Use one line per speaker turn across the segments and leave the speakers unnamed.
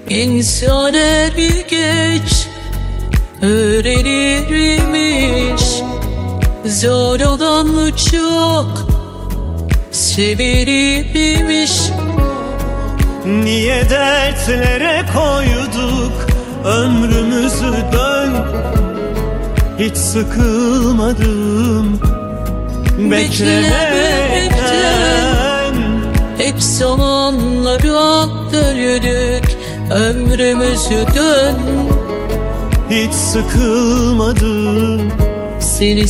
İnsan er geç öğrenirmiş, zor olan çok sevilirmiş.
Niye dertlere koyduk ömrümüzü dön? Hiç sıkılmadım beklemekten.
Hep zamanlara döndük, ömrümüzü dön.
Hiç sıkılmadım
seni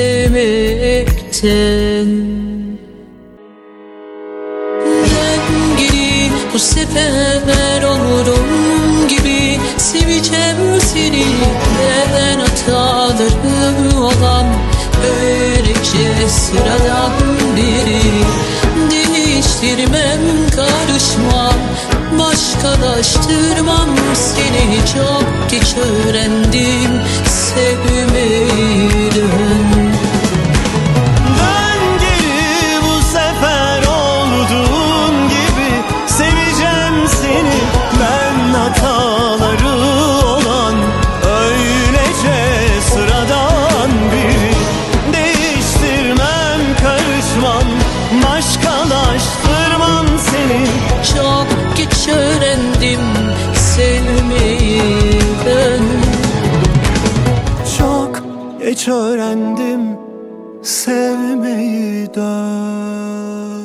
sevmekten. Ben gelip bu sefer olurum gibi seveceğim seni. Ben hatalarım olan böylece sıradan biri. Değiştirmem, karışmam, başkalaştırmam seni. Çok geç öğrendim sevmeyi.
Dön geri bu sefer olduğun gibi seveceğim seni. Ben hataları olan öylece sıradan biri. Değiştirmem, karışmam, başkalaştırmam seni.
Çok geç öğrendim sevmeyi ben.
Çok geç öğrendim sevmeyi. Dön.